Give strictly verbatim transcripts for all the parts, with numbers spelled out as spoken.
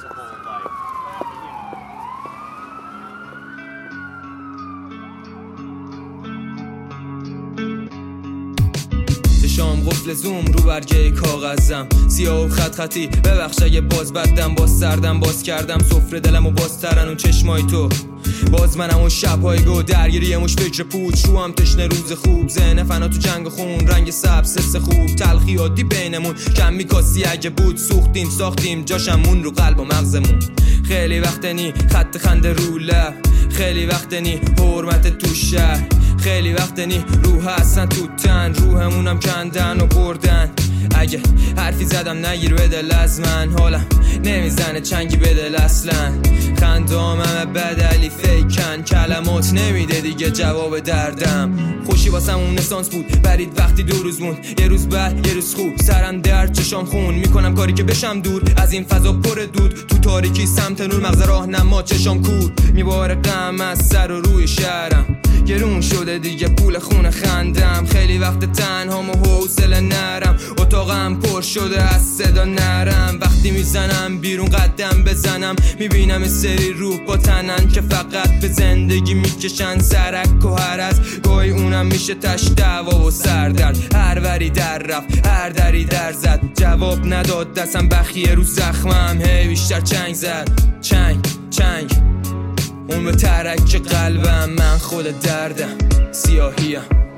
شام قفل زوم رو برگه کاغذم سیاه و خط خطی ببخش اگه باز بدم باز سردم باز کردم سفره دلم و باز ترن اون چشمای تو باز منم اون شبهای گو درگیری مش فکر پوچ رو هم تشنه روز خوب ذهن فنا تو جنگ خون رنگ سبز حس خوب تلخی عادی بینمون کم میکاسی اگه بود سوختیم ساختیم جاشمون رو قلب و مغزمون خیلی وقت نی خط خنده رو لب خیلی وقت نی حرمت تو شهر خیلی وقت نی روح هستن تو تن روحمونم کندن و بردن اگه حرفی زدم نگیر به دل از من حالم نمیزنه چنگی به دل اصلا خندام همه بدلی فیکن کلمات نمیده دیگه جواب دردم خوشی واسم اون اسانس بود برید وقتی دو روز موند یه روز بعد یه روز خوب سرم درد چشام خون میکنم کاری که بشم دور از این فضا پر دود تو تاریکی سمت نور مغز راهنما چشام کور میباره غم از سر و روی شهرم گرون شده دیگه پول خونه خندم خیلی وقت تنهام و حوصله نرم اتاقم پر شده از صدا نرم وقتی میزنم بیرون قدم بزنم میبینم این سری روح با تنن که فقط به زندگی میکشن سرک و هرز گاهی اونم میشه تش دعوا و سردرد هر وری در رفت هر دری در زد جواب نداد دستم بخیه رو زخمم هی بیشتر چنگ زد چنگ چنگ اون به ترک قلبم من خود دردم سیاهیم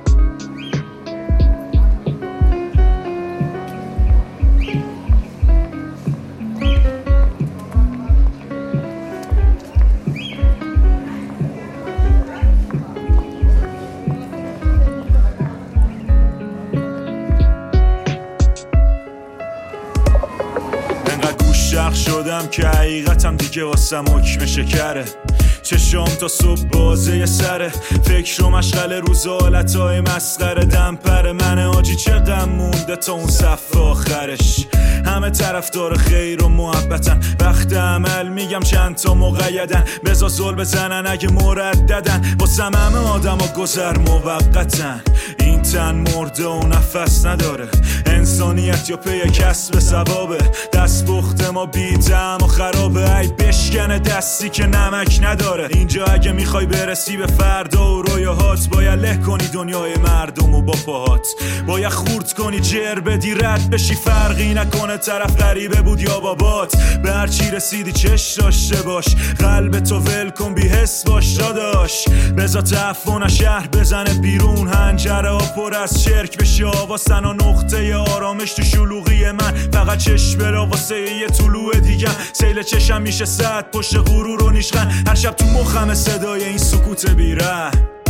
انقدر گوشتق شدم که حقیقتم دیگه واسم حکم شکره چشام تا صبح بازه یه سره فکر و مشغله روز حالتهای مسخره دمپر من آجی چقدر مونده تا اون صف آخرش همه طرفدار خیر و محبتن وقت عمل میگم چند تا مقیدن بزا زل بزنن اگه مرددن واسم همه آدم ها گذر موقتن این تن مرده و نفس نداره انسانیت یا پی کسب ثوابه دست پخت ما بیدم و خرابه ای بشکنه دستی که نمک نداره اینجا اگه میخوای برسی به فردا و رویاهات باید له کنی دنیای مردم و با پاهات باید خورد کنی جر بدی رد بشی فرقی نکنه طرف غریبه بود یا بابات به هر چی رسیدی چش داشته باش قلب تو ول کن بی حس باش داداش بزا تعفن شهر بزنه بیرون هنجره ها پر از شرک بشه آواسن و نقطه آرامش تو شلوغی من فقط چشم برا واسه یه طلوع دیگم سیل چشم میشه صد پشت غرور و نیشغن هر شب تو مخم صدای این سکوت بیره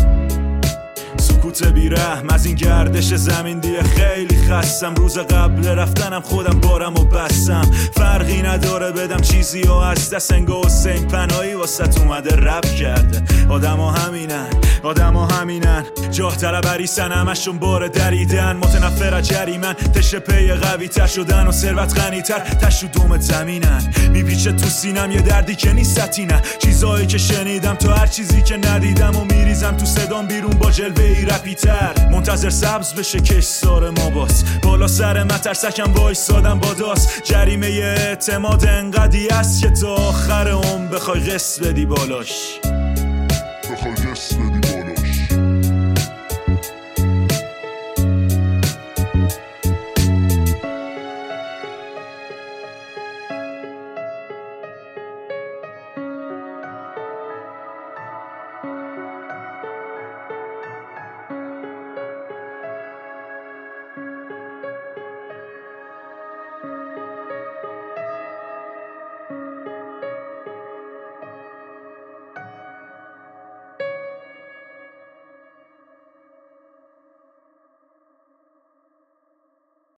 سکوت بیرحم از این گردش زمین دیگه خیلی خستم روز قبل رفتنم خودم بارم و بستم فرقی نداره بدم چیزی و از دست انگاه حسین پناهی واسه اومده رب کرده آدم ها همینن آدم ها همینن جاه طلبریسن همشون بار دریدن متنفر از جریمن تشه پی قوی تر شدن و ثروت غنی تر تشو دوم زمینن میپیچه تو سینم یه دردی که نیست ستینه چیزایی که شنیدم تو هر چیزی که ندیدم و میریزم تو صدام بیرون با جلوه ای رپیتر منتظر سبز بشه کشتار ما باز بالا سر مترسکم وایسادم با داست جریمه اعتماد انقدی است که تا آخر عمر بخوای قسط بدی بالاش بخوای قسط